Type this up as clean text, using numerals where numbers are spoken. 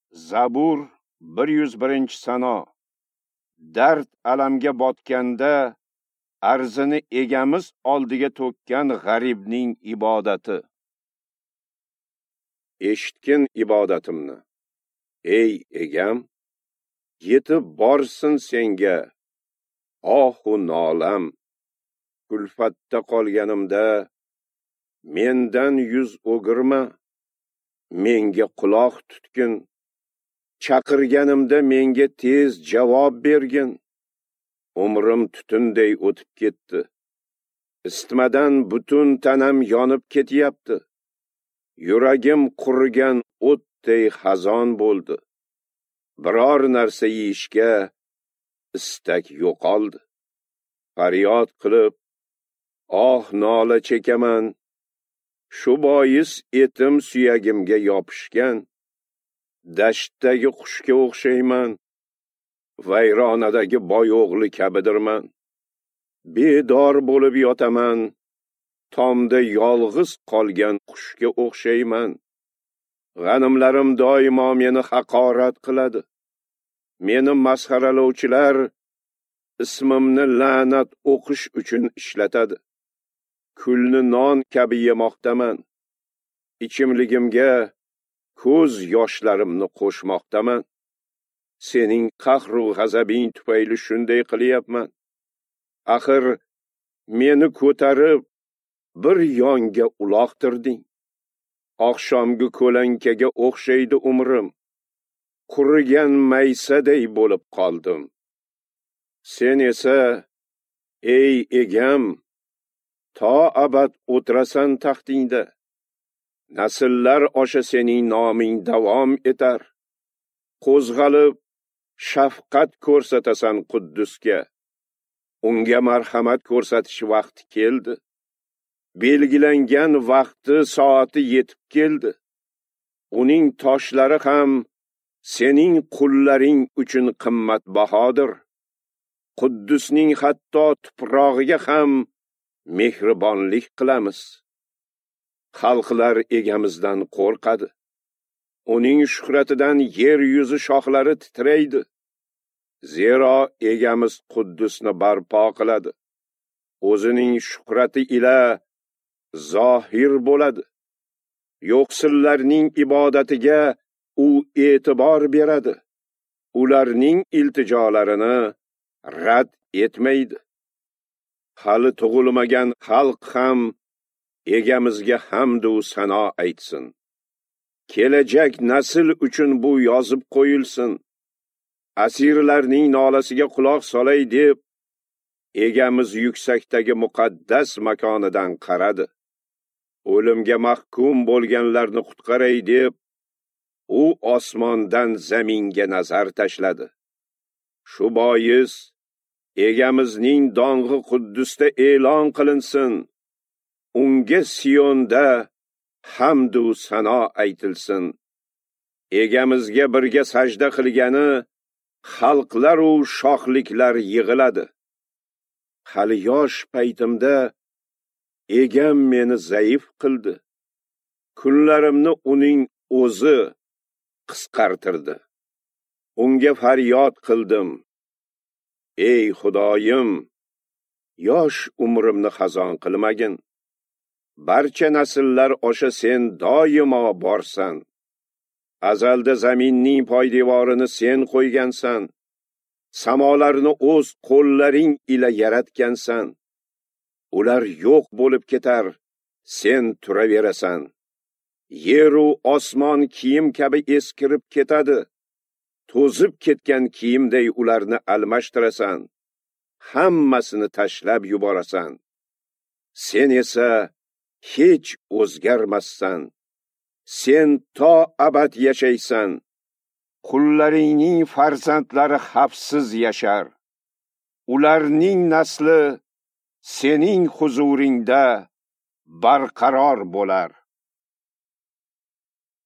Zabur 101-sano. Dard alamga botganda arzini egamiz oldiga to'kkan g'aribning ibodati. Eshitgin ibodatimni, ey egam, yetib borsin senga ohu nolam. Kulfatda qolganimda mendan yuz o'girma, menga quloq tutgin. Chaqirganimda menga tez javob bergin. Umrim tutunday o'tib ketdi. Isitmadan butun tanam yonib ketyapti. Yuragim qurigan o'tday xazon bo'ldi. Biror narsa yeyishga istak yo'qoldi. Faryod qilib, nola chekaman. Shu bois etim suyagimga yopishgan. Dashtdagi qushga o'xshayman. Vayronadagi boyo'g'li kabidirman. Bedor bo'lib yotaman. Tomda yolg'iz qolgan qushga o'xshayman. G'animlarim doimo meni haqorat qiladi. Meni masxaralovchilar ismimni la'nat o'qish uchun ishlatadi. Kulni non kabi yemoqdaman. Ichimligimga ko'z yoshlarimni qo'shmoqdaman. Sening qahru g'azabing tufayli shunday qilyapman. Axir meni ko'tarib bir yonga uloqtirding. Oqshomgi ko'lankaga o'xshaydi umrim. Qurigan maysaday bo'lib qoldim. Sen esa, ey egam, to abad o'tirasan taxtingda. Nasllar osha sening noming davom etar. Qo'zg'alib shafqat ko'rsatasan Quddusga. Unga marhamat ko'rsatish vaqti keldi. Belgilangan vaqti soati yetib keldi. Uning toshlari ham sening qullaring uchun qimmatbahodir. Quddusning hatto tuprog'iga ham mehribonlik qilamiz. Xalqlar egamizdan qo'rqadi. Uning shuhratidan yer yuzi shoxlari titraydi. Zero egamiz Quddusni barpo qiladi. O'zining shuhrati ila zohir bo'ladi. Yo'qsillarning ibodatiga u e'tibor beradi. Ularning iltijolarini rad etmaydi. Hali tug'ilmagan xalq ham egamizga hamd va sano aytsin. Kelajak nasl uchun bu yozib qo'yilsin. Asirlarning nolasiga quloq solay deb egamiz yuksakdagi muqaddas makonidan qaradi. O'limga mahkum bo'lganlarni qutqaray deb u osmondan zaminga nazar tashladi. Shu bois egamizning dong'i Quddusda e'lon qilinsin. Unga Siyonda hamd va sano aytilsin. Egamizga birga sajda qilgani xalqlar va shohliklar yig'iladi. Hali yosh paytimda egam meni zaif qildi. Kunlarimni uning o'zi qisqartirdi. Unga faryod qildim. Ey Xudoyim, yosh umrimni xazon qilmagin. Barcha nasllar osha sen doimo borsan. Azalda zaminning poydevorini sen qo'ygansan. Samolarni o'z qo'llaring ila yaratgansan. Ular yo'q bo'lib ketar, sen turaverasan. Yer u osmon kiyim kabi eskirib ketadi. To'zib ketgan kiyimday ularni almashtirasan. Hammasini tashlab yuborasan. Sen esa hech o'zgarmassan. Sen to abad yashaysan. Qullaringning farzandlari xavfsiz yashar. Ularning nasli sening huzuringda barqaror bo'lar.